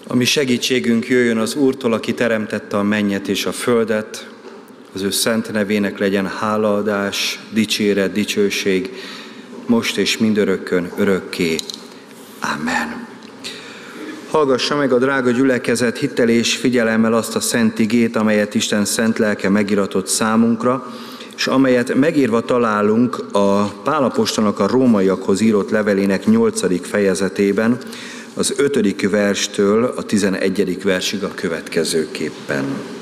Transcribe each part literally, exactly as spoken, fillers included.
A mi segítségünk jöjjön az Úrtól, aki teremtette a mennyet és a földet. Az ő szent nevének legyen hálaadás, dicséret, dicsőség, most és mindörökkön, örökké. Amen. Hallgassa meg a drága gyülekezet hittel és figyelemmel azt a szent igét, amelyet Isten szent lelke megiratott számunkra, és amelyet megírva találunk a Pál apostolnak a rómaiakhoz írott levelének nyolcadik fejezetében, az ötödik verstől a tizenegyedik versig a következőképpen.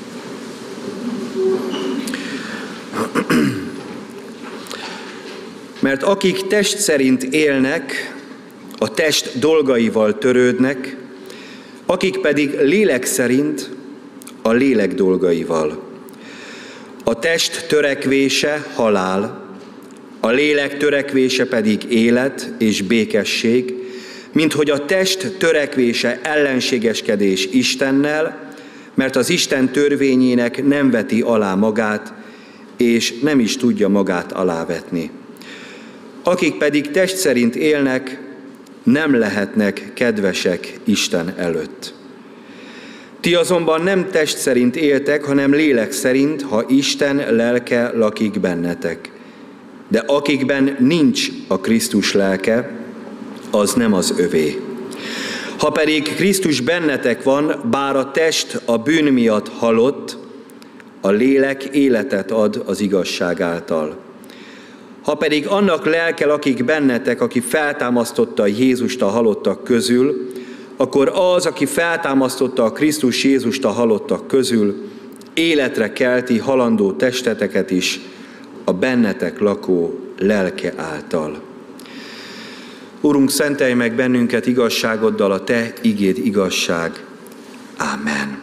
Mert akik test szerint élnek, a test dolgaival törődnek, akik pedig lélek szerint, a lélek dolgaival. A test törekvése halál, a lélek törekvése pedig élet és békesség, minthogy a test törekvése ellenségeskedés Istennel, mert az Isten törvényének nem veti alá magát, és nem is tudja magát alávetni. Akik pedig test szerint élnek, nem lehetnek kedvesek Isten előtt. Ti azonban nem test szerint éltek, hanem lélek szerint, ha Isten lelke lakik bennetek. De akikben nincs a Krisztus lelke, az nem az övé. Ha pedig Krisztus bennetek van, bár a test a bűn miatt halott, a lélek életet ad az igazság által. Ha pedig annak lelke lakik bennetek, aki feltámasztotta Jézust a halottak közül, akkor az, aki feltámasztotta a Krisztus Jézust a halottak közül, életre kelti halandó testeteket is a bennetek lakó lelke által. Urunk, szentelj meg bennünket igazságoddal, a Te igéd igazság. Ámen.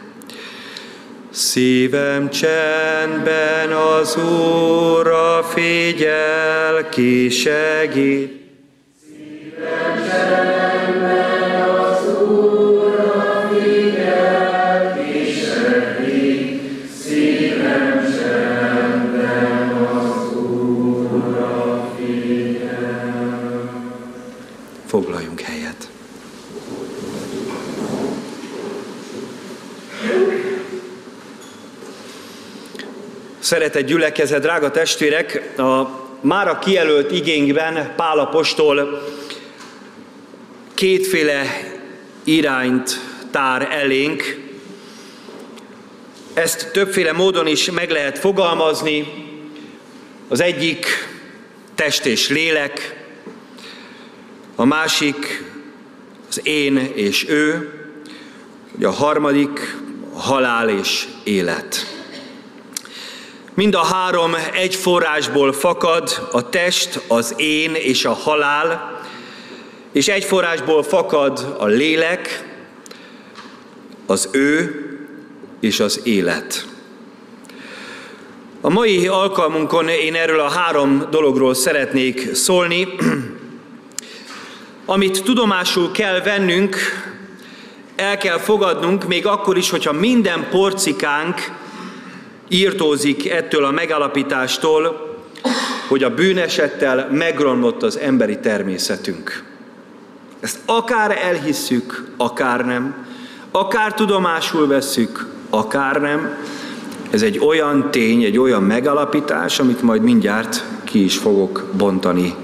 Szívem csendben az Úrra figyel, ki segít. Szívem csendben az Úrra figyel, ki segít. Szívem csendben az Úrra figyel. Foglaljunk helyet. Szeretett gyülekezet, drága testvérek, a mára kijelölt igénkben Pál apostol kétféle irányt tár elénk. Ezt többféle módon is meg lehet fogalmazni. Az egyik test és lélek, a másik az én és ő, a harmadik halál és élet. Mind a három egy forrásból fakad, a test, az én és a halál, és egy forrásból fakad a lélek, az ő és az élet. A mai alkalmunkon én erről a három dologról szeretnék szólni, amit tudomásul kell vennünk, el kell fogadnunk, még akkor is, hogyha minden porcikánk írtózik ettől a megállapítástól, hogy a bűnesettel megromlott az emberi természetünk. Ezt akár elhisszük, akár nem, akár tudomásul vesszük, akár nem. Ez egy olyan tény, egy olyan megállapítás, amit majd mindjárt ki is fogok bontani.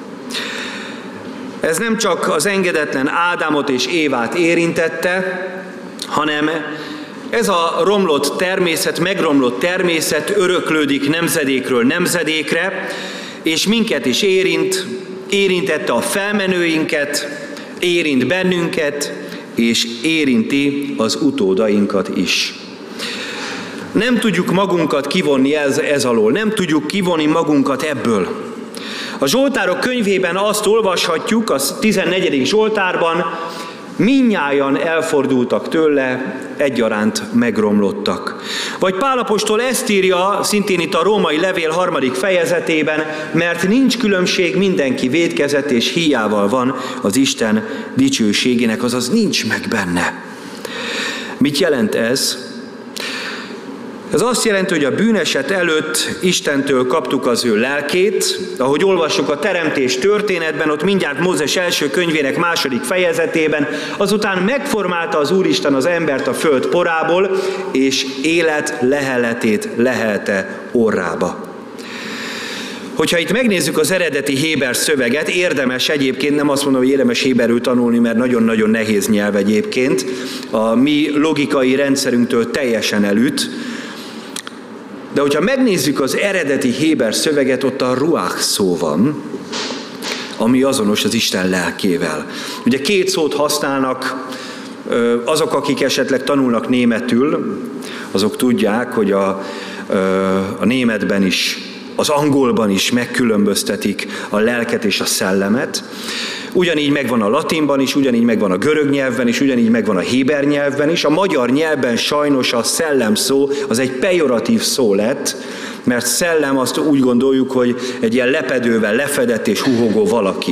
Ez nem csak az engedetlen Ádámot és Évát érintette, hanem ez a romlott természet, megromlott természet öröklődik nemzedékről nemzedékre, és minket is érint, érintette a felmenőinket, érint bennünket, és érinti az utódainkat is. Nem tudjuk magunkat kivonni ez, ez alól, nem tudjuk kivonni magunkat ebből. A Zsoltárok könyvében azt olvashatjuk, a tizennegyedik Zsoltárban, mindnyájan elfordultak tőle, egyaránt megromlottak. Vagy Pál apostol ezt írja, szintén itt a római levél harmadik fejezetében, mert nincs különbség, mindenki vétkezett és híjával van az Isten dicsőségének, azaz nincs meg benne. Mit jelent ez? Ez azt jelenti, hogy a bűneset előtt Istentől kaptuk az ő lelkét, ahogy olvassuk a teremtés történetben, ott mindjárt Mózes első könyvének második fejezetében, azután megformálta az Úristen az embert a föld porából, és élet leheletét lehelte orrába. Hogyha itt megnézzük az eredeti héber szöveget, érdemes egyébként, nem azt mondom, hogy érdemes héberül tanulni, mert nagyon-nagyon nehéz nyelv egyébként, a mi logikai rendszerünktől teljesen elüt, de hogyha megnézzük az eredeti héber szöveget, ott a ruach szó van, ami azonos az Isten lelkével. Ugye két szót használnak azok, akik esetleg tanulnak németül, azok tudják, hogy a, a németben is, az angolban is megkülönböztetik a lelket és a szellemet. Ugyanígy megvan a latinban is, ugyanígy megvan a görög nyelvben is, ugyanígy megvan a héber nyelvben is. A magyar nyelvben sajnos a szellem szó az egy pejoratív szó lett, mert szellem azt úgy gondoljuk, hogy egy ilyen lepedővel lefedett és huhogó valaki.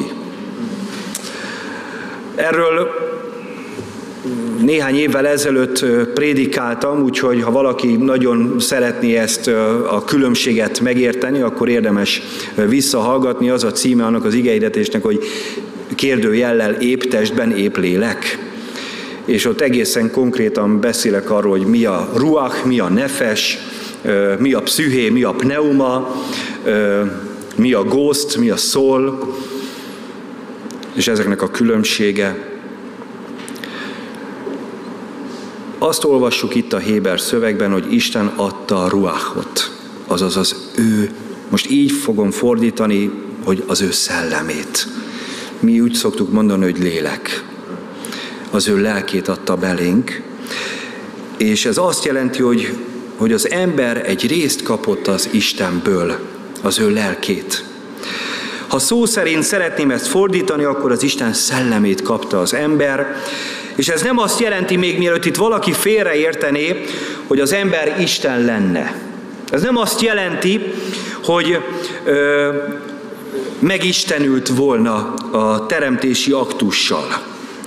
Erről néhány évvel ezelőtt prédikáltam, úgyhogy ha valaki nagyon szeretné ezt a különbséget megérteni, akkor érdemes visszahallgatni. Az a címe annak az igehirdetésnek, hogy kérdőjellel épp testben, épp lélek. És ott egészen konkrétan beszélek arról, hogy mi a ruach, mi a nefes, mi a pszüché, mi a pneuma, mi a ghost, mi a soul, és ezeknek a különbsége. Azt olvassuk itt a héber szövegben, hogy Isten adta a ruachot, azaz az ő, most így fogom fordítani, hogy az ő szellemét. Mi úgy szoktuk mondani, hogy lélek. Az ő lelkét adta belénk, és ez azt jelenti, hogy, hogy az ember egy részt kapott az Istenből, az ő lelkét. Ha szó szerint szeretném ezt fordítani, akkor az Isten szellemét kapta az ember, és ez nem azt jelenti, még mielőtt itt valaki félreértené, hogy az ember Isten lenne. Ez nem azt jelenti, hogy ö, megistenült volna a teremtési aktussal.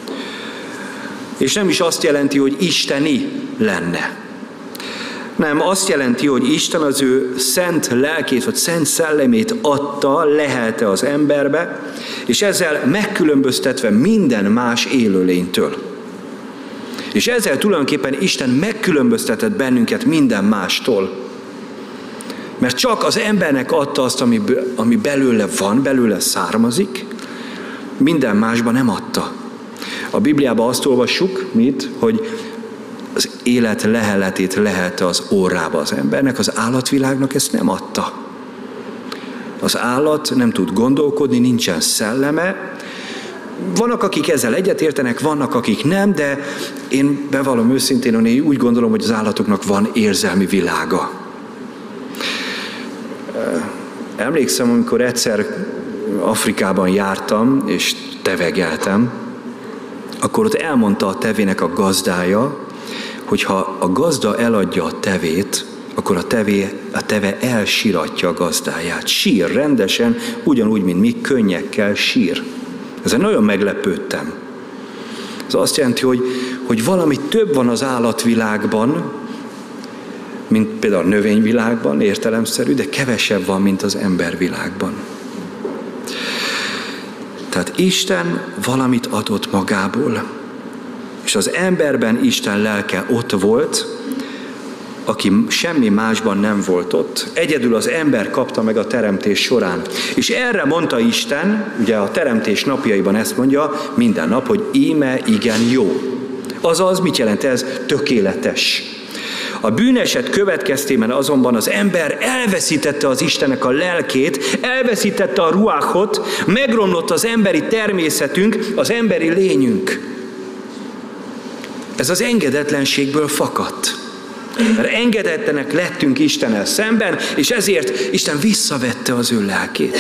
És nem is azt jelenti, hogy isteni lenne. Nem, azt jelenti, hogy Isten az ő szent lelkét, vagy szent szellemét adta, lehelte az emberbe, és ezzel megkülönböztetve minden más élőlénytől. És ezzel tulajdonképpen Isten megkülönböztetett bennünket minden mástól. Mert csak az embernek adta azt, ami, ami belőle van, belőle származik, minden másban nem adta. A Bibliában azt olvassuk, mit, hogy az élet leheletét lehelte az orrába az embernek, az állatvilágnak ezt nem adta. Az állat nem tud gondolkodni, nincsen szelleme. Vannak, akik ezzel egyetértenek, vannak, akik nem, de én bevallom őszintén, hogy én úgy gondolom, hogy az állatoknak van érzelmi világa. Emlékszem, amikor egyszer Afrikában jártam, és tevegeltem, akkor ott elmondta a tevének a gazdája, hogy ha a gazda eladja a tevét, akkor a, tevé, a teve elsiratja a gazdáját. Sír rendesen, ugyanúgy, mint mi, könnyekkel sír. Ezen nagyon meglepődtem. Ez azt jelenti, hogy, hogy valami több van az állatvilágban, mint például a növényvilágban, értelemszerű, de kevesebb van, mint az embervilágban. Tehát Isten valamit adott magából, és az emberben Isten lelke ott volt, aki semmi másban nem volt ott. Egyedül az ember kapta meg a teremtés során. És erre mondta Isten, ugye a teremtés napjaiban ezt mondja, minden nap, hogy íme igen jó. Azaz, mit jelent ez? Tökéletes. A bűneset következtében azonban az ember elveszítette az Istennek a lelkét, elveszítette a ruáchot, megromlott az emberi természetünk, az emberi lényünk. Ez az engedetlenségből fakadt. Mert engedetlenek lettünk Istennel szemben, és ezért Isten visszavette az ő lelkét.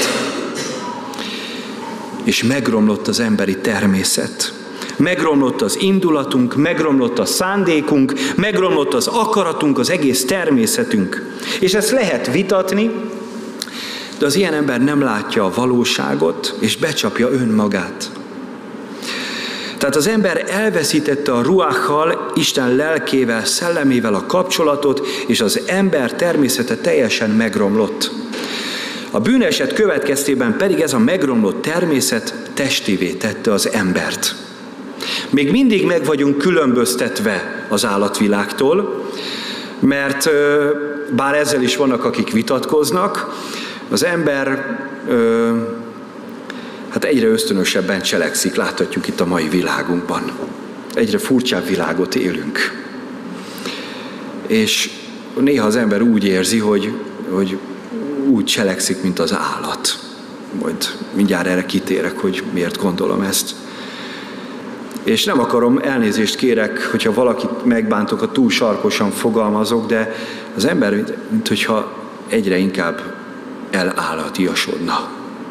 És megromlott az emberi természet. Megromlott az indulatunk, megromlott a szándékunk, megromlott az akaratunk, az egész természetünk. És ezt lehet vitatni, de az ilyen ember nem látja a valóságot, és becsapja önmagát. Tehát az ember elveszítette a ruáccal, Isten lelkével, szellemével a kapcsolatot, és az ember természete teljesen megromlott. A bűneset következtében pedig ez a megromlott természet testévé tette az embert. Még mindig meg vagyunk különböztetve az állatvilágtól, mert bár ezzel is vannak, akik vitatkoznak, az ember hát egyre ösztönösebben cselekszik, láthatjuk itt a mai világunkban. Egyre furcsább világot élünk. És néha az ember úgy érzi, hogy, hogy úgy cselekszik, mint az állat. Majd mindjárt erre kitérek, hogy miért gondolom ezt. És nem akarom, elnézést kérek, hogyha valakit megbántok, ha túl sarkosan fogalmazok, de az ember, mint hogyha egyre inkább elállatiasodna.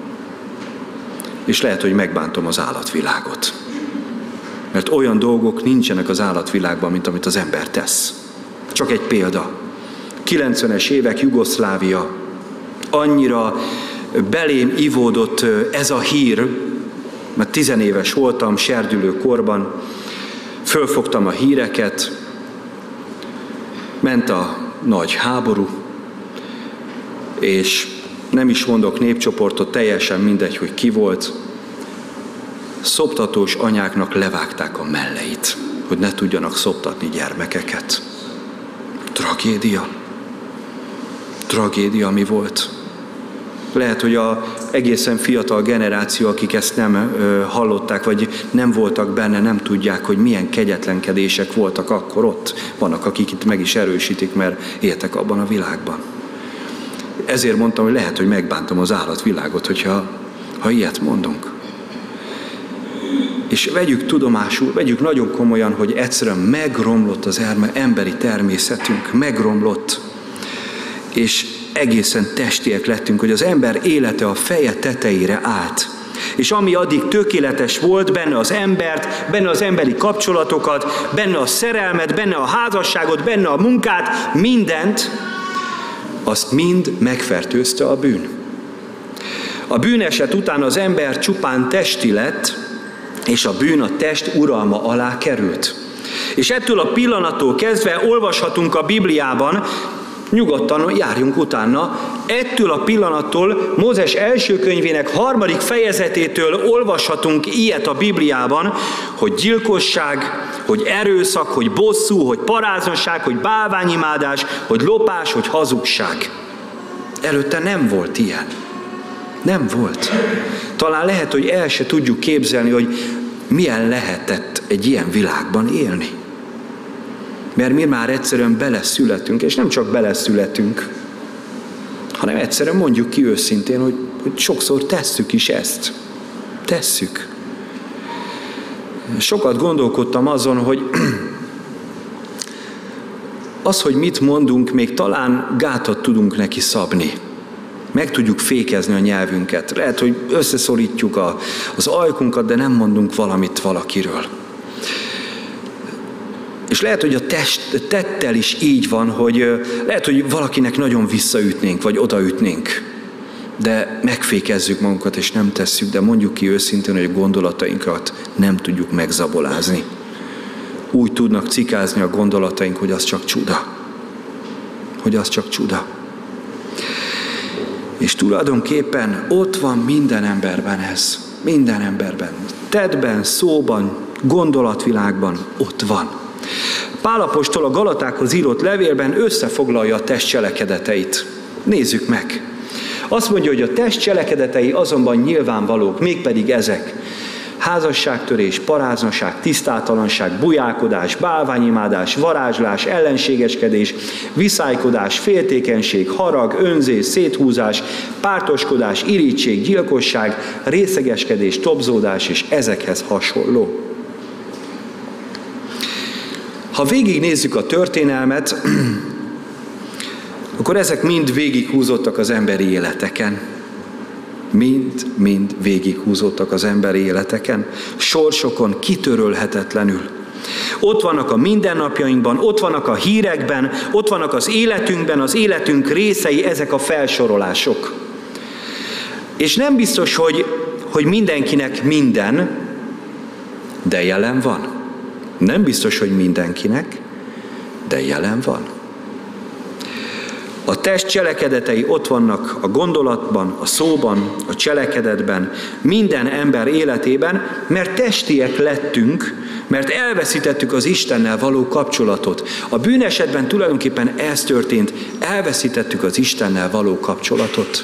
És lehet, hogy megbántom az állatvilágot. Mert olyan dolgok nincsenek az állatvilágban, mint amit az ember tesz. Csak egy példa. kilencvenes évek Jugoszlávia. Annyira belém ivódott ez a hír, mert tizenéves voltam, serdülő korban, fölfogtam a híreket, ment a nagy háború, és nem is mondok népcsoportot, teljesen mindegy, hogy ki volt, szoptatós anyáknak levágták a melleit, hogy ne tudjanak szoptatni gyermekeket. Tragédia. Tragédia mi volt. Lehet, hogy az egészen fiatal generáció, akik ezt nem ö, hallották, vagy nem voltak benne, nem tudják, hogy milyen kegyetlenkedések voltak akkor ott. Vannak, akik itt meg is erősítik, mert éltek abban a világban. Ezért mondtam, hogy lehet, hogy megbántom az állatvilágot, hogyha ha ilyet mondunk. És vegyük tudomásul, vegyük nagyon komolyan, hogy egyszerűen megromlott az emberi természetünk, megromlott, és egészen testiek lettünk, hogy az ember élete a feje tetejére állt. És ami addig tökéletes volt, benne az embert, benne az emberi kapcsolatokat, benne a szerelmet, benne a házasságot, benne a munkát, mindent, azt mind megfertőzte a bűn. A bűneset után az ember csupán testi lett, és a bűn a test uralma alá került. És ettől a pillanattól kezdve olvashatunk a Bibliában, nyugodtan járjunk utána, ettől a pillanattól Mózes első könyvének harmadik fejezetétől olvashatunk ilyet a Bibliában, hogy gyilkosság, hogy erőszak, hogy bosszú, hogy paráznaság, hogy bálványimádás, hogy lopás, hogy hazugság. Előtte nem volt ilyen. Nem volt. Talán lehet, hogy el se tudjuk képzelni, hogy milyen lehetett egy ilyen világban élni. Mert mi már egyszerűen beleszületünk, és nem csak beleszületünk, hanem egyszerűen mondjuk ki őszintén, hogy, hogy sokszor tesszük is ezt. Tesszük. Sokat gondolkodtam azon, hogy az, hogy mit mondunk, még talán gátat tudunk neki szabni. Meg tudjuk fékezni a nyelvünket. Lehet, hogy összeszorítjuk a, az ajkunkat, de nem mondunk valamit valakiről. És lehet, hogy a test, tettel is így van, hogy lehet, hogy valakinek nagyon visszaütnénk, vagy odaütnénk. De megfékezzük magunkat, és nem tesszük, de mondjuk ki őszintén, hogy a gondolatainkat nem tudjuk megzabolázni. Úgy tudnak cikázni a gondolataink, hogy az csak csuda. Hogy az csak csuda. És tulajdonképpen ott van minden emberben ez. Minden emberben. Tettben, szóban, gondolatvilágban ott van. Pál apostol a Galatákhoz írott levélben összefoglalja a test cselekedeteit. Nézzük meg. Azt mondja, hogy a test cselekedetei azonban nyilvánvalók, mégpedig ezek. Házasságtörés, paráznaság, tisztátalanság, bujálkodás, bálványimádás, varázslás, ellenségeskedés, viszálykodás, féltékenység, harag, önzés, széthúzás, pártoskodás, irigység, gyilkosság, részegeskedés, tobzódás és ezekhez hasonló. Ha végignézzük a történelmet, akkor ezek mind végighúzottak az emberi életeken. Mind, mind végighúzottak az emberi életeken, sorsokon kitörölhetetlenül. Ott vannak a mindennapjainkban, ott vannak a hírekben, ott vannak az életünkben, az életünk részei, ezek a felsorolások. És nem biztos, hogy, hogy mindenkinek minden, de jelen van. Nem biztos, hogy mindenkinek, de jelen van. A test cselekedetei ott vannak a gondolatban, a szóban, a cselekedetben, minden ember életében, mert testiek lettünk, mert elveszítettük az Istennel való kapcsolatot. A bűnesetben tulajdonképpen ez történt, elveszítettük az Istennel való kapcsolatot.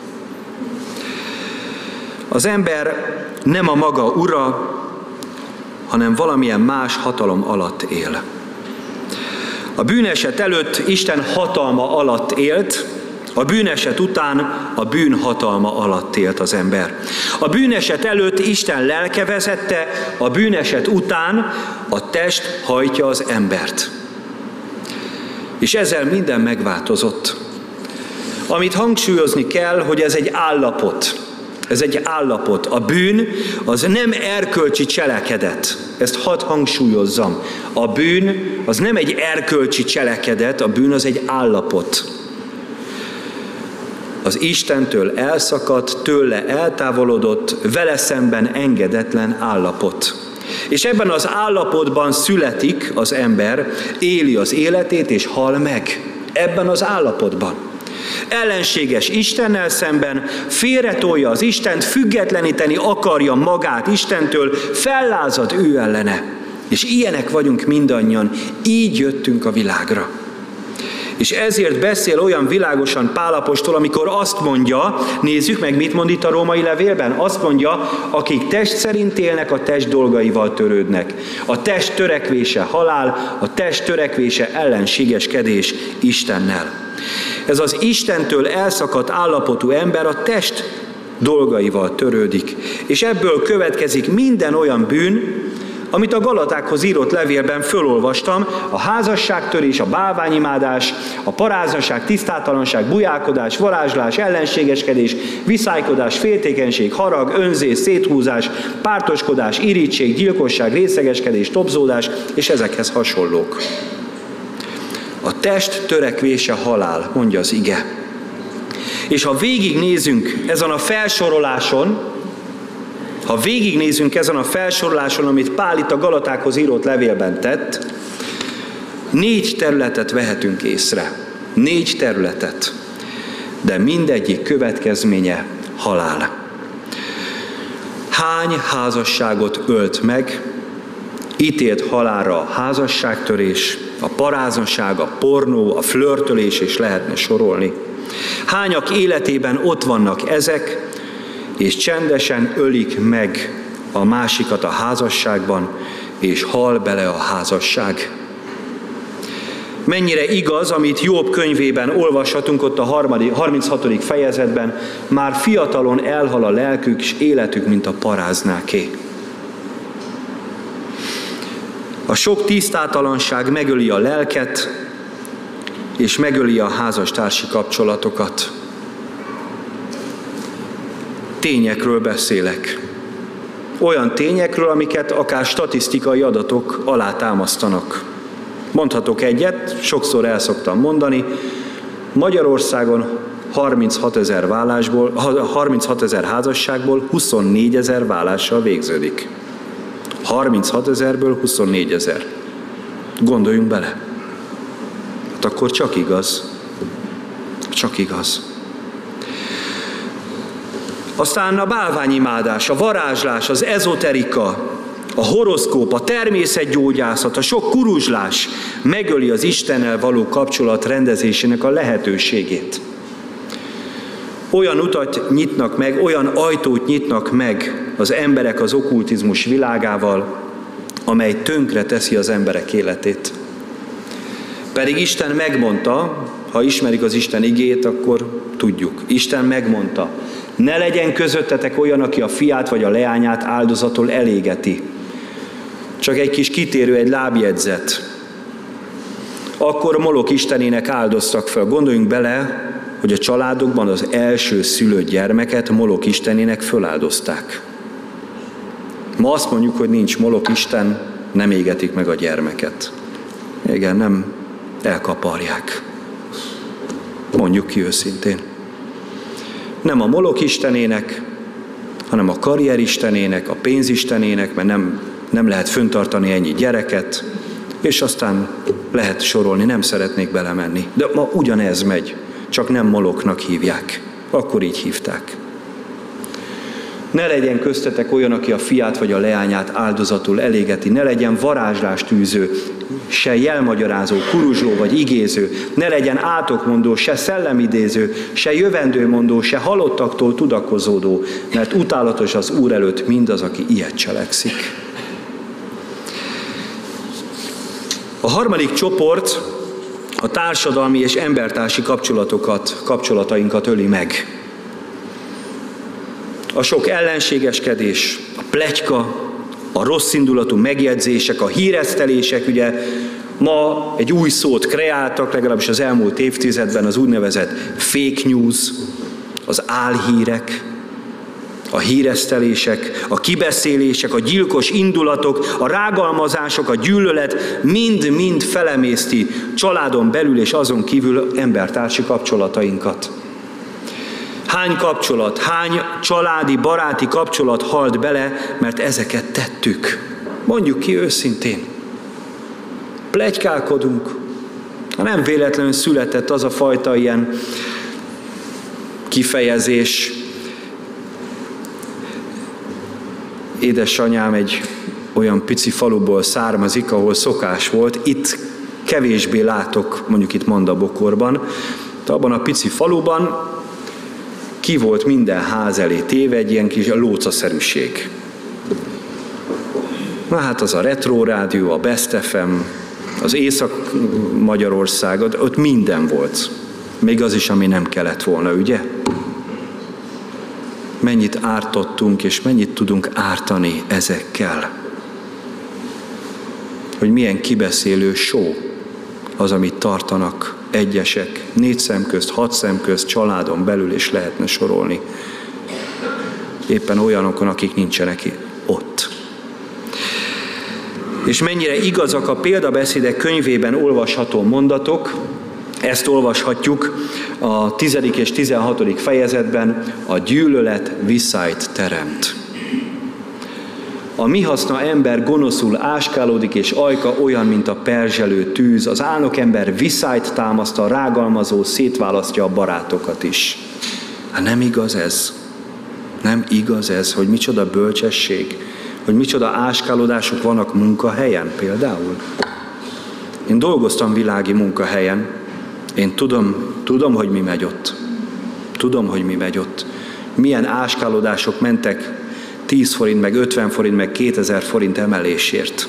Az ember nem a maga ura, hanem valamilyen más hatalom alatt él. A bűneset előtt Isten hatalma alatt élt, a bűneset után a bűn hatalma alatt élt az ember. A bűneset előtt Isten lelke vezette, a bűneset után a test hajtja az embert. És ezzel minden megváltozott. Amit hangsúlyozni kell, hogy ez egy állapot. Ez egy állapot. A bűn az nem erkölcsi cselekedet. Ezt hadd hangsúlyozzam. A bűn az nem egy erkölcsi cselekedet, a bűn az egy állapot. Az Istentől elszakadt, tőle eltávolodott, vele szemben engedetlen állapot. És ebben az állapotban születik az ember, éli az életét és hal meg. Ebben az állapotban. Ellenséges Istennel szemben, félretolja az Istent, függetleníteni akarja magát Istentől, fellázad ő ellene. És ilyenek vagyunk mindannyian, így jöttünk a világra. És ezért beszél olyan világosan Pál apostol, amikor azt mondja, nézzük meg, mit mond itt a római levélben, azt mondja, akik test szerint élnek, a test dolgaival törődnek. A test törekvése halál, a test törekvése ellenségeskedés Istennel. Ez az Istentől elszakadt állapotú ember a test dolgaival törődik. És ebből következik minden olyan bűn, amit a Galatákhoz írott levélben fölolvastam, a házasságtörés, a bálványimádás, a paráznaság, tisztátalanság, bujálkodás, varázslás, ellenségeskedés, viszálykodás, féltékenység, harag, önzés, széthúzás, pártoskodás, irigység, gyilkosság, részegeskedés, tobzódás, és ezekhez hasonlók. A test törekvése halál, mondja az ige. És ha végignézünk ezen a felsoroláson, ha végignézünk ezen a felsoroláson, amit Pál itt a Galatákhoz írott levélben tett, négy területet vehetünk észre. Négy területet. De mindegyik következménye halál. Hány házasságot ölt meg, ítélt halálra a házasságtörés, a paráznaság, a pornó, a flörtölés, és lehetne sorolni. Hányak életében ott vannak ezek, és csendesen ölik meg a másikat a házasságban, és hal bele a házasság. Mennyire igaz, amit Jobb könyvében olvashatunk ott a harminchatodik fejezetben, már fiatalon elhal a lelkük, és életük, mint a paráznáké. A sok tisztátalanság megöli a lelket, és megöli a házastársi kapcsolatokat. Tényekről beszélek. Olyan tényekről, amiket akár statisztikai adatok alátámasztanak. Mondhatok egyet, sokszor el szoktam mondani, Magyarországon harminchat ezer vállásból, harminchat ezer házasságból huszonnégy ezer vállással végződik. harminchat ezerből huszonnégy ezer. Gondoljunk bele. Hát akkor csak igaz. Csak igaz. Aztán a bálványimádás, a varázslás, az ezoterika, a horoszkóp, a természetgyógyászat, a sok kuruzslás megöli az Istennel való kapcsolat rendezésének a lehetőségét. Olyan utat nyitnak meg, olyan ajtót nyitnak meg az emberek az okkultizmus világával, amely tönkre teszi az emberek életét. Pedig Isten megmondta, ha ismerik az Isten igét, akkor tudjuk. Isten megmondta, ne legyen közöttetek olyan, aki a fiát vagy a leányát áldozattól elégeti. Csak egy kis kitérő, egy lábjegyzet. Akkor Molok istenének áldoztak fel. Gondoljunk bele, hogy a családokban az első szülött gyermeket Molok istenének föláldozták. Ma azt mondjuk, hogy nincs Molok isten, nem égetik meg a gyermeket. Igen, nem elkaparják. Mondjuk ki őszintén. Nem a Molok istenének, hanem a karrier istenének, a pénz istenének, mert nem nem lehet föntartani ennyi gyereket, és aztán lehet sorolni, nem szeretnék belemenni. De ma ugyanez megy, csak nem Moloknak hívják. Akkor így hívták. Ne legyen köztetek olyan, aki a fiát vagy a leányát áldozatul elégeti, ne legyen varázslást űző, se jelmagyarázó, kuruzsló vagy igéző, ne legyen átokmondó, se szellemidéző, se jövendőmondó, se halottaktól tudakozódó, mert utálatos az Úr előtt mindaz, aki ilyet cselekszik. A harmadik csoport a társadalmi és embertársi kapcsolatokat, kapcsolatainkat öli meg. A sok ellenségeskedés, a pletyka, a rosszindulatú megjegyzések, a híresztelések, ugye ma egy új szót kreáltak, legalábbis az elmúlt évtizedben, az úgynevezett fake news, az álhírek, a híresztelések, a kibeszélések, a gyilkos indulatok, a rágalmazások, a gyűlölet mind-mind felemészti családon belül és azon kívül embertársi kapcsolatainkat. Hány kapcsolat, hány családi, baráti kapcsolat halt bele, mert ezeket tettük. Mondjuk ki őszintén. Pletykálkodunk. Nem véletlenül született az a fajta ilyen kifejezés. Édesanyám egy olyan pici faluból származik, ahol szokás volt. Itt kevésbé látok, mondjuk itt Mandabokorban, de abban a pici faluban ki volt minden ház elé téve egy ilyen kis lócaszerűség. Na hát az a Retro Rádió, a Best ef em, az Észak-Magyarország, ott minden volt. Még az is, ami nem kellett volna, ugye? Mennyit ártottunk, és mennyit tudunk ártani ezekkel. Hogy milyen kibeszélő show az, amit tartanak egyesek, négy szem közt, hat szem közt, családon belül is lehetne sorolni. Éppen olyanokon, akik nincsenek ott. És mennyire igazak a példabeszédek könyvében olvasható mondatok, ezt olvashatjuk a tizedik és tizenhatodik fejezetben, a gyűlölet viszályt teremt. A mi haszna ember gonoszul áskálódik, és ajka olyan, mint a perzselő tűz. Az álnok ember viszályt támaszt, a rágalmazó szétválasztja a barátokat is. Hát nem igaz ez? Nem igaz ez, hogy micsoda bölcsesség, hogy micsoda áskálódások vannak munkahelyen például? Én dolgoztam világi munkahelyen, én tudom, tudom, hogy mi megy ott. Tudom, hogy mi megy ott. Milyen áskálódások mentek tíz forint, meg ötven forint, meg kétezer forint emelésért.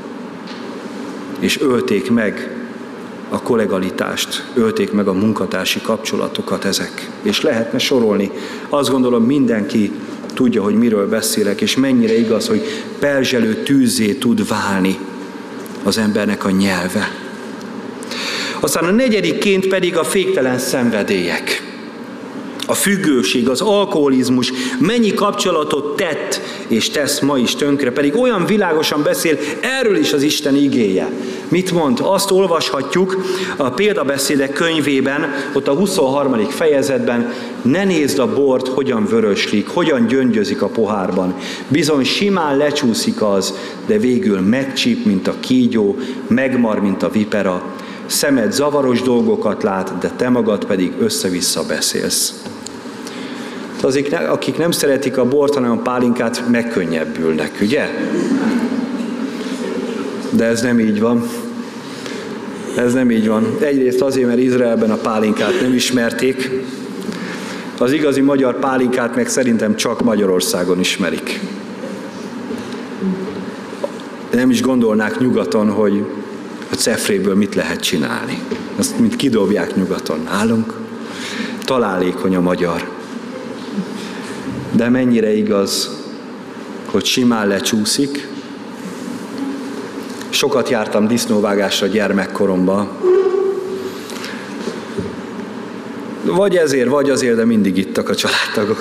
És ölték meg a kollegalitást, ölték meg a munkatársi kapcsolatokat ezek. És lehetne sorolni. Azt gondolom, mindenki tudja, hogy miről beszélek, és mennyire igaz, hogy perzselő tűzzé tud válni az embernek a nyelve. Aztán a negyedikként pedig a féktelen szenvedélyek. A függőség, az alkoholizmus mennyi kapcsolatot tett és tesz ma is tönkre, pedig olyan világosan beszél, erről is az Isten igéje. Mit mond? Azt olvashatjuk a példabeszédek könyvében, ott a huszonharmadik fejezetben, ne nézd a bort, hogyan vöröslik, hogyan gyöngyözik a pohárban. Bizony simán lecsúszik az, de végül megcsíp, mint a kígyó, megmar, mint a vipera. Szemed zavaros dolgokat lát, de te magad pedig össze-vissza beszélsz. Azok, akik nem szeretik a bort, hanem a pálinkát, megkönnyebbülnek, ugye? De ez nem így van. Ez nem így van. Egyrészt azért, mert Izraelben a pálinkát nem ismerték. Az igazi magyar pálinkát meg szerintem csak Magyarországon ismerik. Nem is gondolnák nyugaton, hogy a cefréből mit lehet csinálni. Azt mint kidobják nyugaton. Nálunk találékony a magyar. De mennyire igaz, hogy simán lecsúszik. Sokat jártam disznóvágásra gyermekkoromban. Vagy ezért, vagy azért, de mindig ittak a családtagok.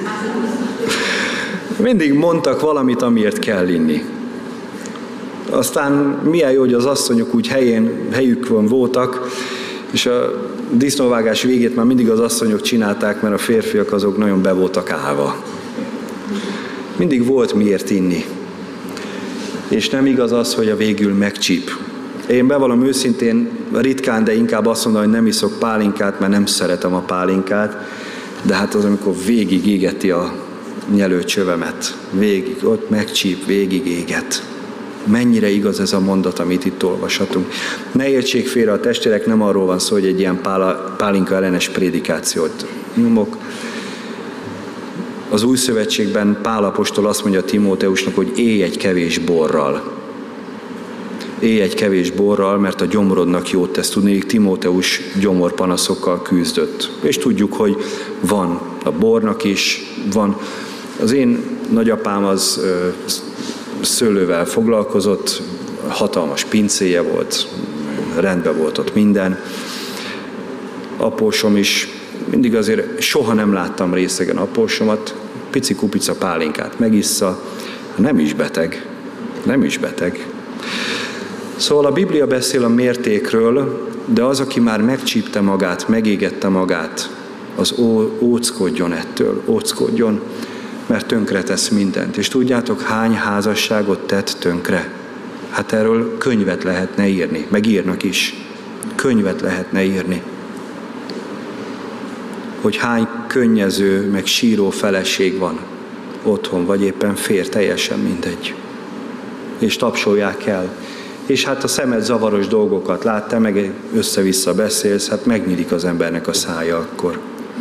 Mindig mondtak valamit, amiért kell inni. Aztán milyen jó, hogy az asszonyok úgy helyén, helyükön voltak, és a disznóvágás végét már mindig az asszonyok csinálták, mert a férfiak azok nagyon be voltak állva. Mindig volt miért inni. és nem igaz az, hogy a végül megcsíp. Én bevallom őszintén, ritkán, de inkább azt mondom, hogy nem iszok pálinkát, mert nem szeretem a pálinkát, de hát az, amikor végig égeti a nyelőcsövemet, végig, ott megcsíp, végig éget. Mennyire igaz ez a mondat, amit itt olvashatunk. Ne értsék félre, a testvérek, nem arról van szó, hogy egy ilyen pála, pálinka ellenes prédikációt nyomok. Az Új Szövetségben Pál apostol azt mondja Timóteusnak, hogy élj egy kevés borral. Élj egy kevés borral, mert a gyomrodnak jót tesz. Tudni, Timóteus gyomorpanaszokkal küzdött. És tudjuk, hogy van a bornak is, van. Az én nagyapám az ö, szőlővel foglalkozott, hatalmas pincéje volt, rendben volt ott minden. Apósom is, mindig azért soha nem láttam részegen apósomat, pici kupica pálinkát megissza, nem is beteg, nem is beteg. Szóval a Biblia beszél a mértékről, de az, aki már megcsípte magát, megégette magát, az ó, óckodjon ettől, óckodjon, mert tönkretesz mindent. És tudjátok, hány házasságot tett tönkre? Hát erről könyvet lehetne írni, meg írnak is. Könyvet lehetne írni. Hogy hány könnyező, meg síró feleség van otthon, vagy éppen fér, teljesen mindegy. És tapsolják el. És hát a szemed zavaros dolgokat lát, te meg össze-vissza beszélsz, hát megnyílik az embernek a szája akkor.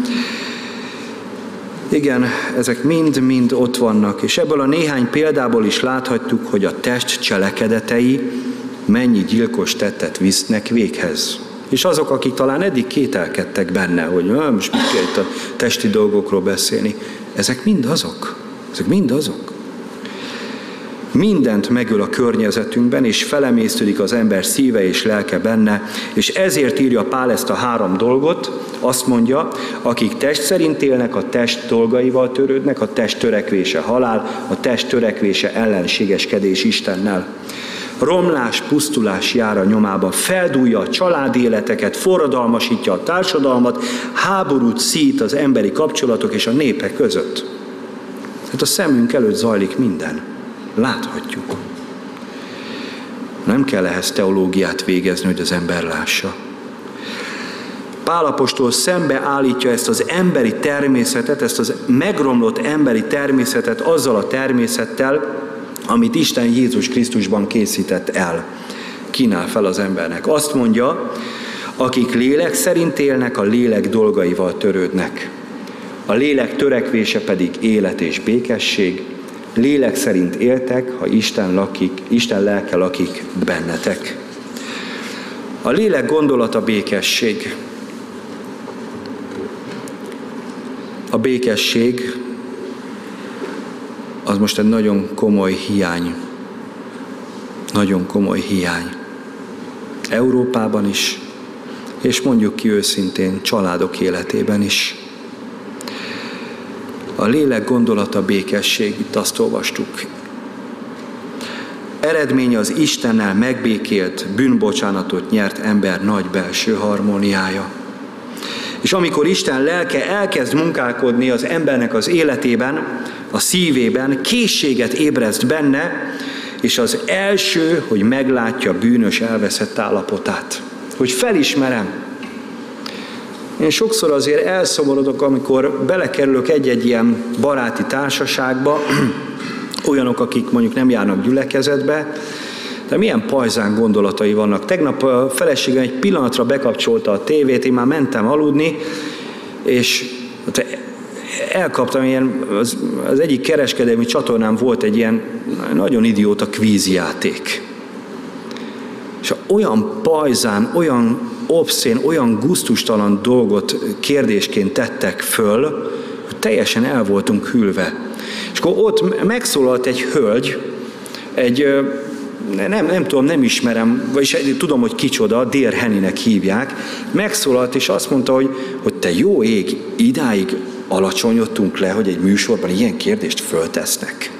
Igen, ezek mind-mind ott vannak, és ebből a néhány példából is láthatjuk, hogy a test cselekedetei mennyi gyilkos tettet visznek véghez. És azok, akik talán eddig kételkedtek benne, hogy most mit kell itt a testi dolgokról beszélni, ezek mind azok. Ezek mind azok. Mindent megöl a környezetünkben, és felemésztődik az ember szíve és lelke benne, és ezért írja Pál ezt a három dolgot, azt mondja, akik test szerint élnek, a test dolgaival törődnek, a test törekvése halál, a test törekvése ellenségeskedés Istennel. Romlás, pusztulás jár a nyomába, feldúlja a családi életeket, forradalmasítja a társadalmat, háborút szít az emberi kapcsolatok és a népek között. Hát a szemünk előtt zajlik minden. Láthatjuk. Nem kell ehhez teológiát végezni, hogy az ember lássa. Pál apostol szembe állítja ezt az emberi természetet, ezt az megromlott emberi természetet azzal a természettel, amit Isten Jézus Krisztusban készített el. Kínál fel az embernek. Azt mondja, akik lélek szerint élnek, a lélek dolgaival törődnek. A lélek törekvése pedig élet és békesség. Lélek szerint éltek, ha Isten lakik, Isten lelke lakik bennetek. A lélek gondolata békesség. A békesség az most egy nagyon komoly hiány. Nagyon komoly hiány. Európában is, és mondjuk ki őszintén, családok életében is. A lélek gondolata békesség, itt azt olvastuk. Eredménye az Istennel megbékélt, bűnbocsánatot nyert ember nagy belső harmóniája. És amikor Isten lelke elkezd munkálkodni az embernek az életében, a szívében, készséget ébreszt benne, és az első, hogy meglátja bűnös elveszett állapotát. Hogy felismerem. Én sokszor azért elszomorodok, amikor belekerülök egy-egy ilyen baráti társaságba, olyanok, akik mondjuk nem járnak gyülekezetbe, de milyen pajzán gondolatai vannak. Tegnap a feleségem egy pillanatra bekapcsolta a tévét, én már mentem aludni, és elkaptam ilyen, az, az egyik kereskedelmi csatornán volt egy ilyen nagyon idióta kvízjáték. És olyan pajzán, olyan obszén, olyan gusztustalan dolgot kérdésként tettek föl, hogy teljesen el voltunk hűlve. És akkor ott megszólalt egy hölgy, egy, nem, nem tudom, nem ismerem, vagyis tudom, hogy kicsoda, Dér Henninek hívják, megszólalt és azt mondta, hogy, hogy te jó ég, idáig alacsonyodtunk le, hogy egy műsorban ilyen kérdést föltesznek.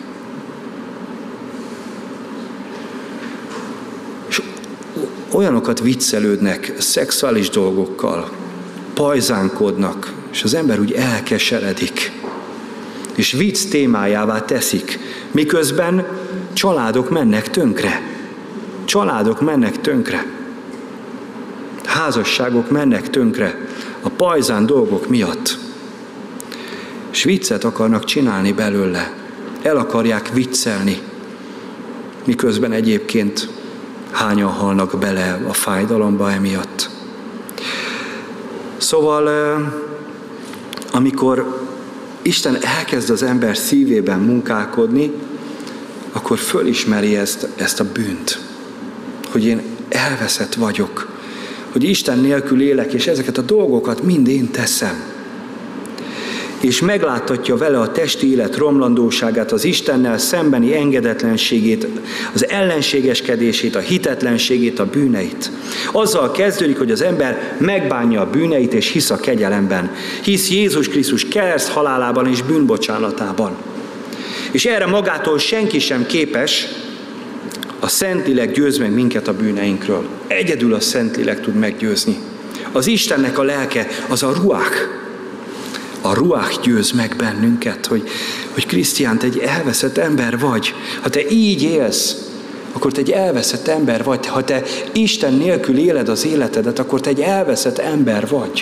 És olyanokat viccelődnek szexuális dolgokkal, pajzánkodnak, és az ember úgy elkeseredik, és vicc témájává teszik, miközben családok mennek tönkre. Családok mennek tönkre. Házasságok mennek tönkre a pajzán dolgok miatt. És viccet akarnak csinálni belőle. El akarják viccelni. Miközben egyébként hányan halnak bele a fájdalomba emiatt. Szóval, amikor Isten elkezd az ember szívében munkálkodni, akkor fölismeri ezt, ezt a bűnt, hogy én elveszett vagyok, hogy Isten nélkül élek, és ezeket a dolgokat mind én teszem. És megláttatja vele a testi élet romlandóságát, az Istennel szembeni engedetlenségét, az ellenségeskedését, a hitetlenségét, a bűneit. Azzal kezdődik, hogy az ember megbánja a bűneit, és hisz a kegyelemben. Hisz Jézus Krisztus kereszt halálában és bűnbocsánatában. És erre magától senki sem képes, a Szentlélek győz meg minket a bűneinkről. Egyedül a Szentlélek tud meggyőzni. Az Istennek a lelke, az a ruach. A ruach győz meg bennünket, hogy, hogy Krisztián, te egy elveszett ember vagy. Ha te így élsz, akkor te egy elveszett ember vagy. Ha te Isten nélkül éled az életedet, akkor te egy elveszett ember vagy.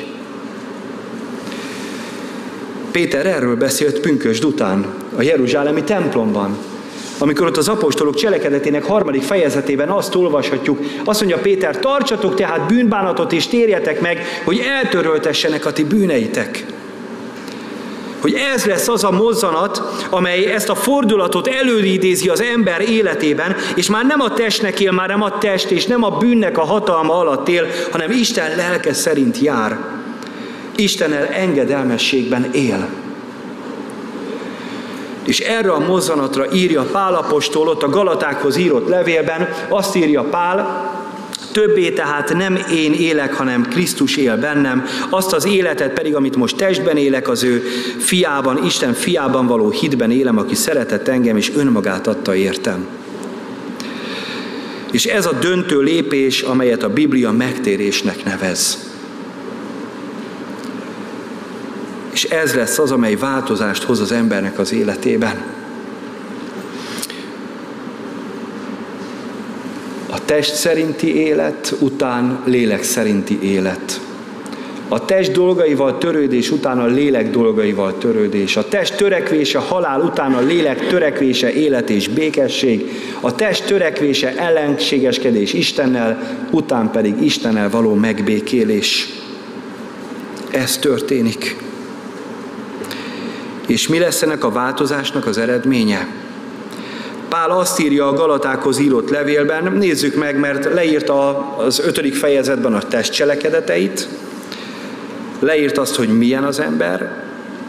Péter erről beszélt pünkösd után, a jeruzsálemi templomban. Amikor ott az apostolok cselekedetének harmadik fejezetében azt olvashatjuk, azt mondja Péter, tartsatok tehát bűnbánatot és térjetek meg, hogy eltöröltessenek a ti bűneitek. Hogy ez lesz az a mozzanat, amely ezt a fordulatot előidézi az ember életében, és már nem a testnek él, már nem a test, és nem a bűnnek a hatalma alatt él, hanem Isten lelke szerint jár. Istennel engedelmességben él. És erre a mozzanatra írja Pál apostol ott a Galatákhoz írott levélben, azt írja Pál, többé tehát nem én élek, hanem Krisztus él bennem, azt az életet pedig, amit most testben élek, az ő fiában, Isten fiában való hitben élem, aki szeretett engem, és önmagát adta értem. És ez a döntő lépés, amelyet a Biblia megtérésnek nevez. És ez lesz az, amely változást hoz az embernek az életében. A test szerinti élet után lélek szerinti élet. A test dolgaival törődés után a lélek dolgaival törődés. A test törekvése halál után a lélek törekvése élet és békesség. A test törekvése ellenségeskedés Istennel, után pedig Istennel való megbékélés. Ez történik. És mi lesz ennek a változásnak az eredménye? Pál azt írja a Galatákhoz írott levélben, nézzük meg, mert leírta az ötödik fejezetben a test cselekedeteit, leírt azt, hogy milyen az ember,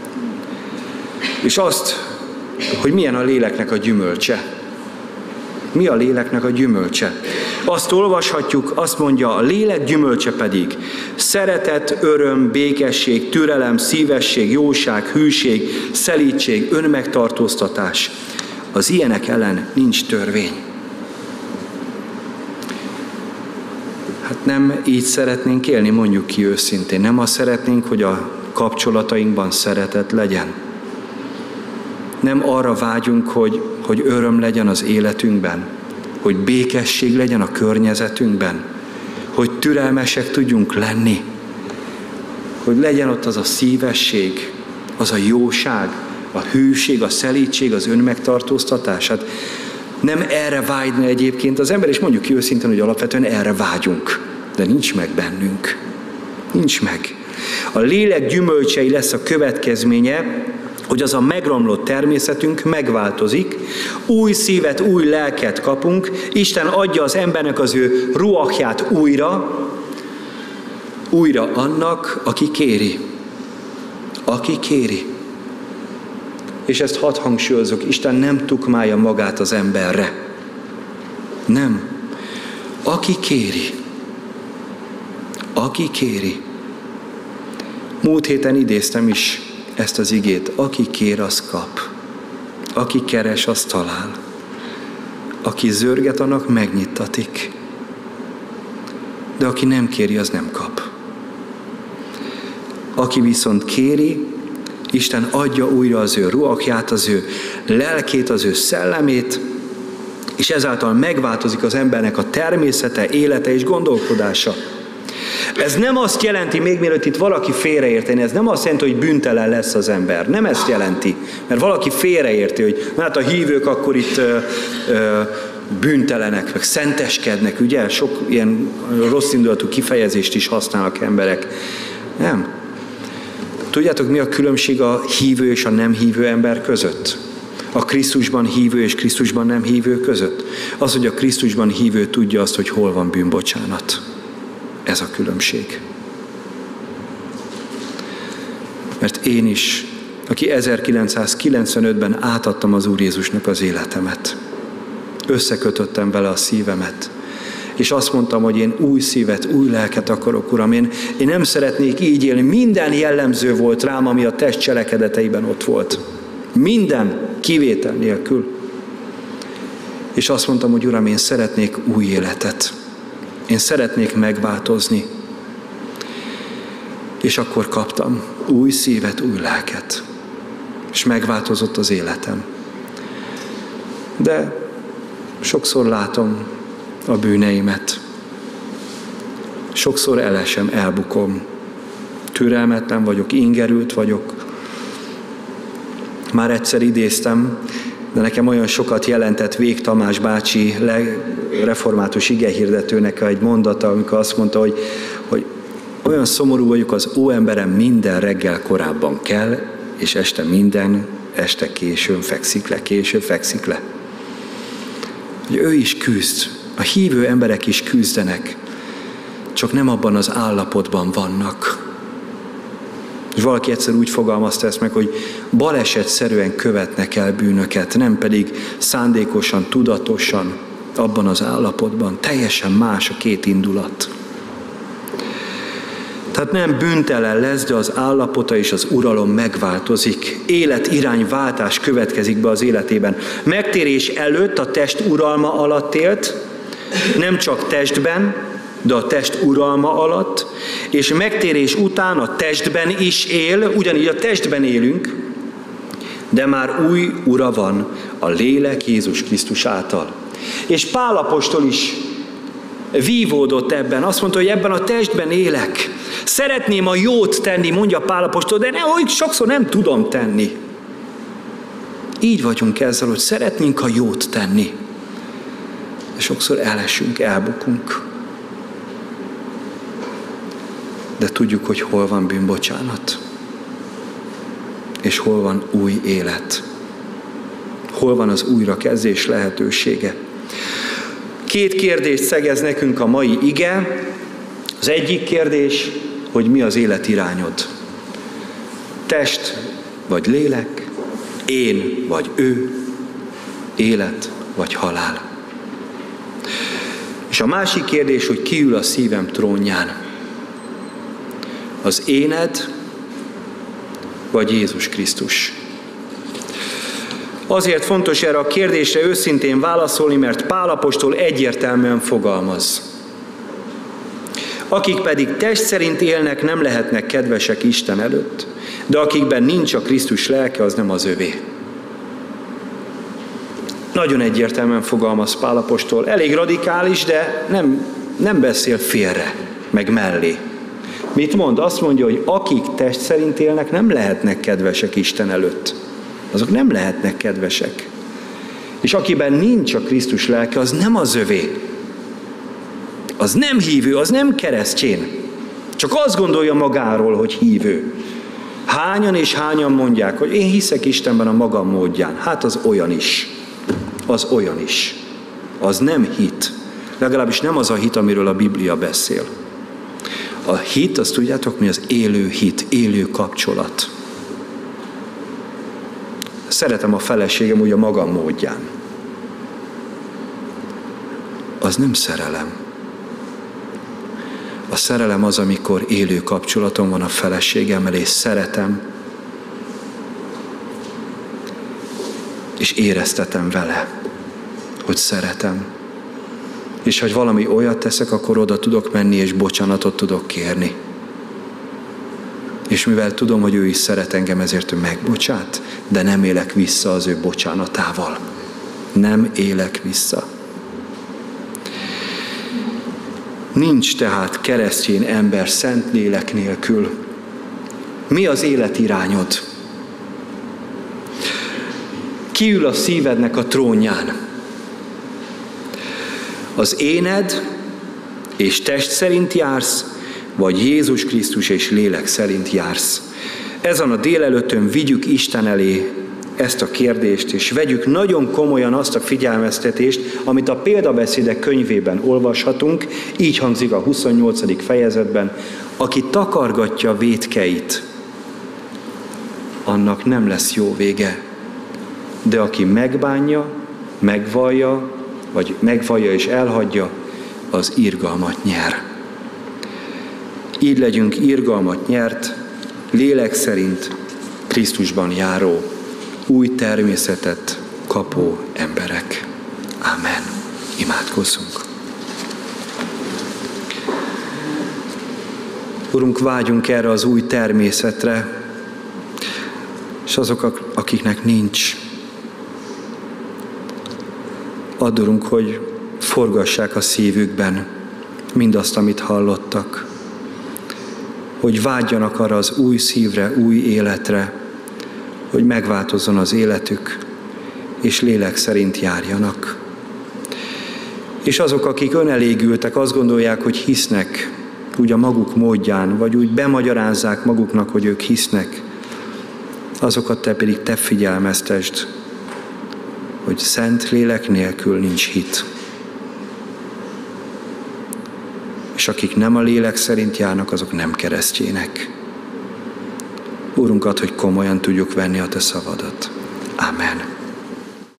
és azt, hogy milyen a léleknek a gyümölcse. Mi a léleknek a gyümölcse? Azt olvashatjuk, azt mondja, a lélek gyümölcse pedig szeretet, öröm, békesség, türelem, szívesség, jóság, hűség, szelídség, önmegtartóztatás. Az ilyenek ellen nincs törvény. Hát nem így szeretnénk élni, mondjuk ki őszintén. Nem azt szeretnénk, hogy a kapcsolatainkban szeretet legyen. Nem arra vágyunk, hogy, hogy öröm legyen az életünkben, hogy békesség legyen a környezetünkben, hogy türelmesek tudjunk lenni, hogy legyen ott az a szívesség, az a jóság, a hűség, a szelídség, az önmegtartóztatás. Hát nem erre vágyna egyébként az ember, és mondjuk ki őszintén, hogy alapvetően erre vágyunk, de nincs meg bennünk. Nincs meg. A lélek gyümölcsei lesz a következménye, hogy az a megromlott természetünk megváltozik, új szívet, új lelket kapunk, Isten adja az embernek az ő ruachját újra, újra annak, aki kéri. Aki kéri. És ezt hadd hangsúlyozok, Isten nem tukmálja magát az emberre. Nem. Aki kéri. Aki kéri. Múlt héten idéztem is ezt az igét. Aki kér, az kap. Aki keres, az talál. Aki zörget, annak megnyittatik. De aki nem kéri, az nem kap. Aki viszont kéri, Isten adja újra az ő ruachját, az ő lelkét, az ő szellemét, És ezáltal megváltozik az embernek a természete, élete és gondolkodása. Ez nem azt jelenti, még mielőtt itt valaki félreérteni, ez nem azt jelenti, hogy bűntelen lesz az ember. Nem ezt jelenti. Mert valaki félreérti, hogy hát a hívők akkor itt ö, ö, bűntelenek, meg szenteskednek, ugye? Sok ilyen rossz indulatú kifejezést is használnak emberek. Nem. Tudjátok, mi a különbség a hívő és a nem hívő ember között? A Krisztusban hívő és Krisztusban nem hívő között? Az, hogy a Krisztusban hívő tudja azt, hogy hol van bűnbocsánat. Ez a különbség. Mert én is, aki ezerkilencszázkilencvenötben átadtam az Úr Jézusnak az életemet, összekötöttem vele a szívemet, és azt mondtam, hogy én új szívet, új lelket akarok, Uram. Én, én nem szeretnék így élni. Minden jellemző volt rám, ami a test cselekedeteiben ott volt. Minden kivétel nélkül. És azt mondtam, hogy Uram, én szeretnék új életet. Én szeretnék megváltozni. És akkor kaptam új szívet, új lelket. És megváltozott az életem. De sokszor látom a bűneimet. Sokszor elesem, elbukom. Türelmetlen vagyok, ingerült vagyok. Már egyszer idéztem, de nekem olyan sokat jelentett Vég Tamás bácsi református igehirdetőnek egy mondata, amikor azt mondta, hogy, hogy olyan szomorú vagyok, az óemberem minden reggel korábban kell, és este minden, este későn fekszik le, későn fekszik le. Hogy ő is küzd, a hívő emberek is küzdenek, csak nem abban az állapotban vannak. És valaki egyszer úgy fogalmazta ezt meg, hogy balesetszerűen követnek el bűnöket, nem pedig szándékosan, tudatosan, abban az állapotban. Teljesen más a két indulat. Tehát nem bűntelen lesz, de az állapota és az uralom megváltozik. Életirányváltás következik be az életében. Megtérés előtt a test uralma alatt élt, nem csak testben, de a test uralma alatt, és megtérés után a testben is él, ugyanígy a testben élünk, de már új ura van, a lélek Jézus Krisztus által. És Pál apostol is vívódott ebben, azt mondta, hogy ebben a testben élek. Szeretném a jót tenni, mondja Pál apostol, de ne, hogy sokszor nem tudom tenni. Így vagyunk ezzel, hogy szeretnénk a jót tenni. De sokszor elesünk, elbukunk. De tudjuk, hogy hol van bűnbocsánat. És hol van új élet. Hol van az újrakezdés lehetősége. Két kérdést szegez nekünk a mai ige. Az egyik kérdés, hogy mi az életirányod. Test vagy lélek, én vagy ő, élet vagy halál. És a másik kérdés, hogy ki ül a szívem trónján. Az éned, vagy Jézus Krisztus. Azért fontos erre a kérdésre őszintén válaszolni, mert Pál apostol egyértelműen fogalmaz. Akik pedig test szerint élnek, nem lehetnek kedvesek Isten előtt, de akikben nincs a Krisztus lelke, az nem az övé. Nagyon egyértelműen fogalmaz Pál apostol. Elég radikális, de nem, nem beszél félre, meg mellé. Mit mond? Azt mondja, hogy akik test szerint élnek, nem lehetnek kedvesek Isten előtt. Azok nem lehetnek kedvesek. És akiben nincs a Krisztus lelke, az nem az övé. Az nem hívő, az nem keresztény. Csak azt gondolja magáról, hogy hívő. Hányan és hányan mondják, hogy én hiszek Istenben a magam módján. Hát az olyan is. Az olyan is. Az nem hit. Legalábbis nem az a hit, amiről a Biblia beszél. A hit, azt tudjátok mi? Az élő hit, élő kapcsolat. Szeretem a feleségem úgy a magam módján. Az nem szerelem. A szerelem az, amikor élő kapcsolatom van a feleségemmel, és szeretem, és éreztetem vele, hogy szeretem. És ha valami olyat teszek, akkor oda tudok menni, és bocsánatot tudok kérni. És mivel tudom, hogy ő is szeret engem, ezért ő megbocsát, de nem élek vissza az ő bocsánatával. nem élek vissza. Nincs tehát keresztény ember szent lélek nélkül. Mi az életirányod? Ki ül a szívednek a trónján? Az éned és test szerint jársz, vagy Jézus Krisztus és lélek szerint jársz? Ezen a délelőttön vigyük Isten elé ezt a kérdést, és vegyük nagyon komolyan azt a figyelmeztetést, amit a Példabeszédek könyvében olvashatunk, így hangzik a huszonnyolcadik fejezetben: aki takargatja vétkeit, annak nem lesz jó vége, de aki megbánja, megvallja, vagy megvallja és elhagyja, az irgalmat nyer. Így legyünk irgalmat nyert, lélek szerint Krisztusban járó, új természetet kapó emberek. Ámen. Imádkozzunk. Urunk, vágyunk erre az új természetre, és azok, akiknek nincs, add, Urunk, hogy forgassák a szívükben mindazt, amit hallottak, hogy vágyjanak arra az új szívre, új életre, hogy megváltozzon az életük, és lélek szerint járjanak. És azok, akik önelégültek, azt gondolják, hogy hisznek úgy a maguk módján, vagy úgy bemagyarázzák maguknak, hogy ők hisznek, azokat te pedig te figyelmeztesd, hogy szent lélek nélkül nincs hit. És akik nem a lélek szerint járnak, azok nem keresztjének. Úrunk, add, hogy komolyan tudjuk venni a te szavadat. Amen.